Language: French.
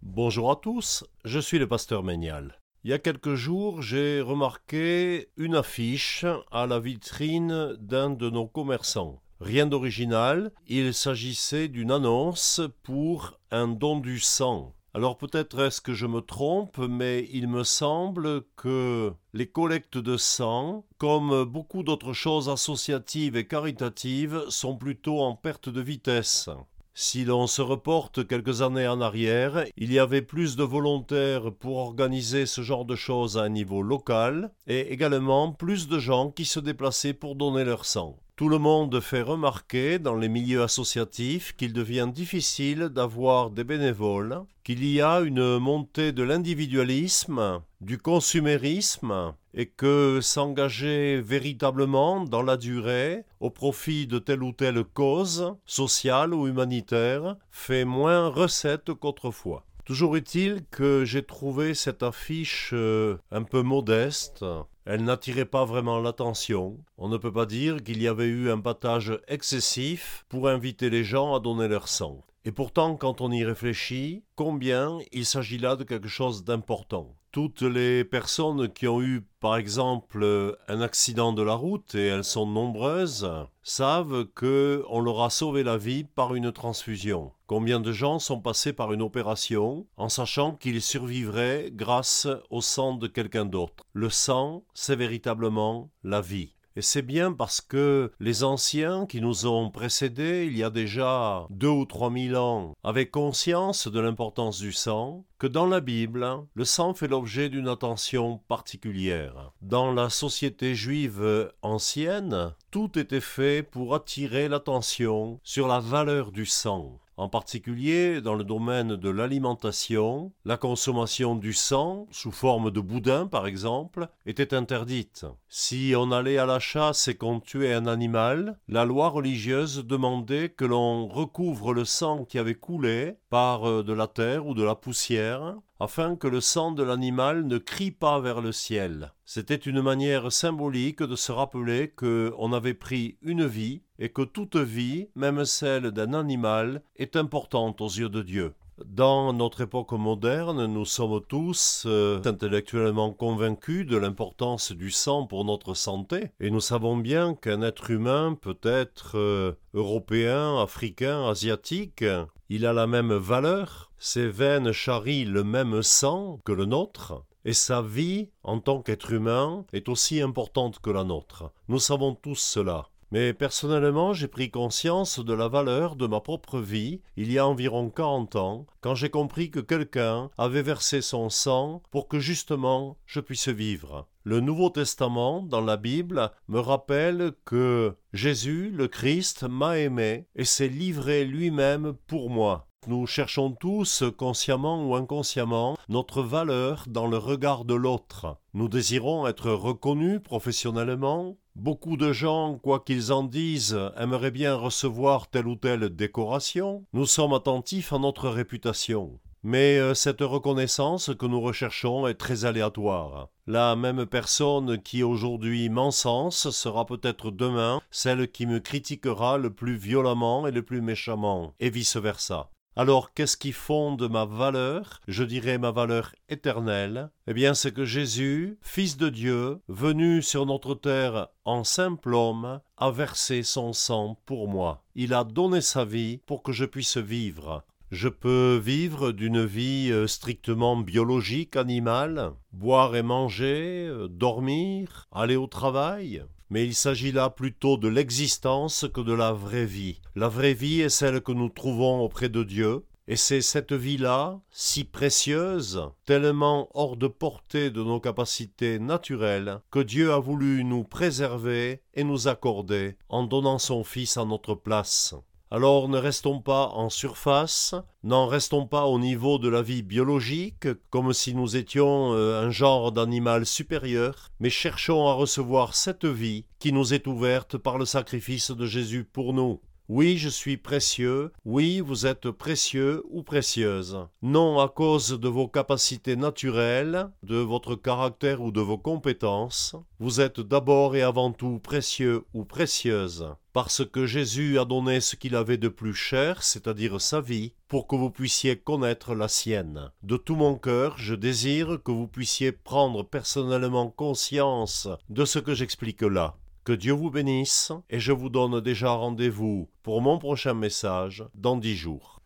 Bonjour à tous, je suis le pasteur Ménial. Il y a quelques jours, j'ai remarqué une affiche à la vitrine d'un de nos commerçants. Rien d'original, il s'agissait d'une annonce pour un don du sang. Alors peut-être est-ce que je me trompe, mais il me semble que les collectes de sang, comme beaucoup d'autres choses associatives et caritatives, sont plutôt en perte de vitesse. Si l'on se reporte quelques années en arrière, il y avait plus de volontaires pour organiser ce genre de choses à un niveau local et également plus de gens qui se déplaçaient pour donner leur sang. Tout le monde fait remarquer dans les milieux associatifs qu'il devient difficile d'avoir des bénévoles, qu'il y a une montée de l'individualisme, du consumérisme, et que s'engager véritablement dans la durée, au profit de telle ou telle cause, sociale ou humanitaire, fait moins recette qu'autrefois. Toujours est-il que j'ai trouvé cette affiche un peu modeste. Elle n'attirait pas vraiment l'attention. On ne peut pas dire qu'il y avait eu un battage excessif pour inviter les gens à donner leur sang. Et pourtant, quand on y réfléchit, combien il s'agit là de quelque chose d'important. Toutes les personnes qui ont eu, par exemple, un accident de la route, et elles sont nombreuses, savent qu'on leur a sauvé la vie par une transfusion. Combien de gens sont passés par une opération en sachant qu'ils survivraient grâce au sang de quelqu'un d'autre. Le sang, c'est véritablement la vie. Et c'est bien parce que les anciens qui nous ont précédés il y a déjà 2 ou 3 000 ans avaient conscience de l'importance du sang, que dans la Bible, le sang fait l'objet d'une attention particulière. Dans la société juive ancienne, tout était fait pour attirer l'attention sur la valeur du sang. En particulier, dans le domaine de l'alimentation, la consommation du sang, sous forme de boudin par exemple, était interdite. Si on allait à la chasse et qu'on tuait un animal, la loi religieuse demandait que l'on recouvre le sang qui avait coulé par de la terre ou de la poussière, afin que le sang de l'animal ne crie pas vers le ciel. C'était une manière symbolique de se rappeler qu'on avait pris une vie et que toute vie, même celle d'un animal, est importante aux yeux de Dieu. Dans notre époque moderne, nous sommes tous intellectuellement convaincus de l'importance du sang pour notre santé, et nous savons bien qu'un être humain peut être européen, africain, asiatique, il a la même valeur, ses veines charrient le même sang que le nôtre, et sa vie, en tant qu'être humain, est aussi importante que la nôtre. Nous savons tous cela. Mais personnellement, j'ai pris conscience de la valeur de ma propre vie il y a environ 40 ans, quand j'ai compris que quelqu'un avait versé son sang pour que justement je puisse vivre. Le Nouveau Testament, dans la Bible, me rappelle que Jésus, le Christ, m'a aimé et s'est livré lui-même pour moi. Nous cherchons tous, consciemment ou inconsciemment, notre valeur dans le regard de l'autre. Nous désirons être reconnus professionnellement. Beaucoup de gens, quoi qu'ils en disent, aimeraient bien recevoir telle ou telle décoration. Nous sommes attentifs à notre réputation. Mais cette reconnaissance que nous recherchons est très aléatoire. La même personne qui aujourd'hui m'encense sera peut-être demain celle qui me critiquera le plus violemment et le plus méchamment, et vice-versa. Alors, qu'est-ce qui fonde ma valeur? Je dirais ma valeur éternelle. Eh bien, c'est que Jésus, Fils de Dieu, venu sur notre terre en simple homme, a versé son sang pour moi. Il a donné sa vie pour que je puisse vivre. Je peux vivre d'une vie strictement biologique, animale, boire et manger, dormir, aller au travail. Mais il s'agit là plutôt de l'existence que de la vraie vie. La vraie vie est celle que nous trouvons auprès de Dieu, et c'est cette vie-là, si précieuse, tellement hors de portée de nos capacités naturelles, que Dieu a voulu nous préserver et nous accorder en donnant son Fils à notre place. Alors ne restons pas en surface, n'en restons pas au niveau de la vie biologique, comme si nous étions un genre d'animal supérieur, mais cherchons à recevoir cette vie qui nous est ouverte par le sacrifice de Jésus pour nous. Oui, je suis précieux, oui, vous êtes précieux ou précieuse. Non à cause de vos capacités naturelles, de votre caractère ou de vos compétences, vous êtes d'abord et avant tout précieux ou précieuse. Parce que Jésus a donné ce qu'il avait de plus cher, c'est-à-dire sa vie, pour que vous puissiez connaître la sienne. De tout mon cœur, je désire que vous puissiez prendre personnellement conscience de ce que j'explique là. Que Dieu vous bénisse et je vous donne déjà rendez-vous pour mon prochain message dans 10 jours.